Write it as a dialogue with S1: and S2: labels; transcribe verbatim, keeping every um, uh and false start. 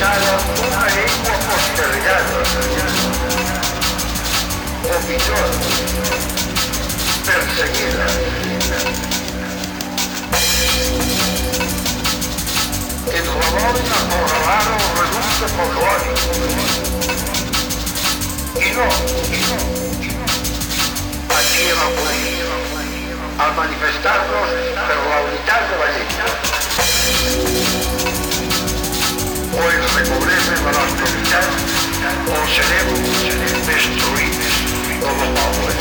S1: encara una llengua postergada, o pitjor, perseguida. Ens la volen acorralar o reducte folclòric. I no, i no, aquí hem acudit a manifestar-nos per la unitat de la llengua. O ens recobrem en la nostra unitat o serem destruïts com a poble.